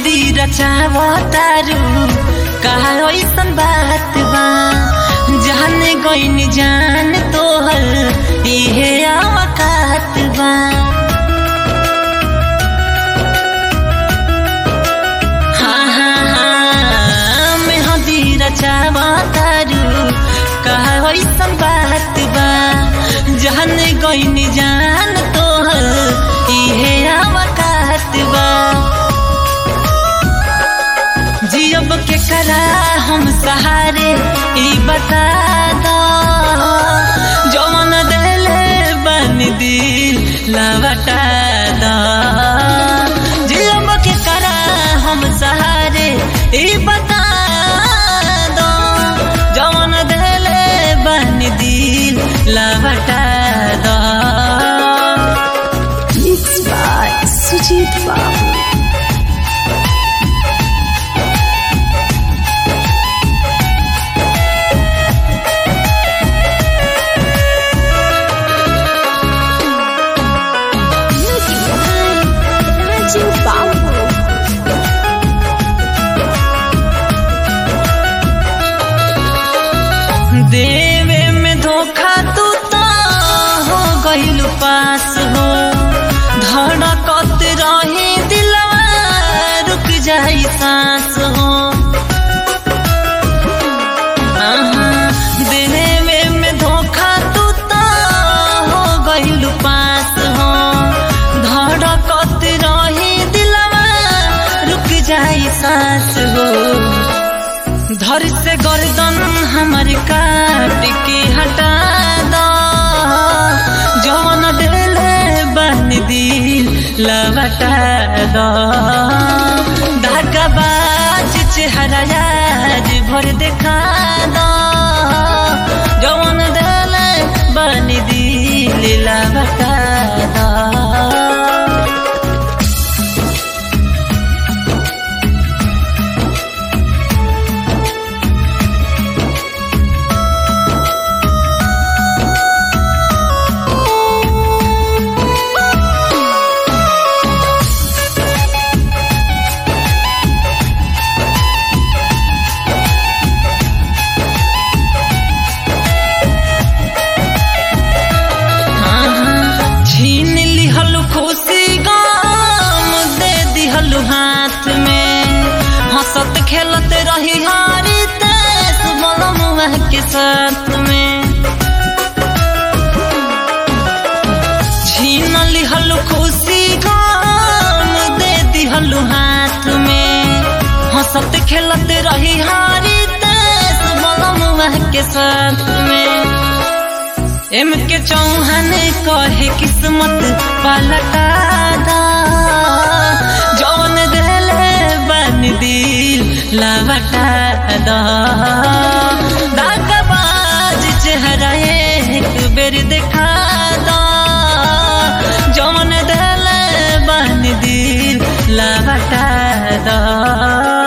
मेहंदी रचावतारू कहा ऐसन बात बा जाने गईन जान तोहर इहे आवकात बा। हाँ हाँ हाँ मेहंदी रचावतारू कहा ऐसन बात बा जाने गईन जान तोहर इहे आवकात बा। जियब के करा हम सहारे ई बता दो जवन देले बन दिल लवटा दो। जियब के करा हम सहारे ई बता दो जवन देले बन दिल लवटा दो। Mixed by Sujit Babu. देवे में धोखा तू तो हो गइलू पास हो धड़कत रही दिलवा रुक जाई सांस हो। देवे में धोखा तू तो हो गइलू पास हो धड़कत रही दिलवा रुक जाई सांस हो। धर से गर्दन हमर काट के हटा दो जवन देले बन दिल लवटा दो। धागाबाज चेहरा आज भर देखा दो जवन देले बन दिल लवटा दो। हाथ में हंसत खेलत रही हारी तेज बलमुआ के साथ में छीन लिहलु खुशी गम दे दिहलु हाथ में हंसत खेलत रही हारी तेज बलमुआ के साथ में। एम के चौहान कहे किस्मत पलटा दा जौन देले बन दिल लवटा दो। दागबाज चेहरा एक बेर देखा दो जौन देले बन दिल लवटा दो।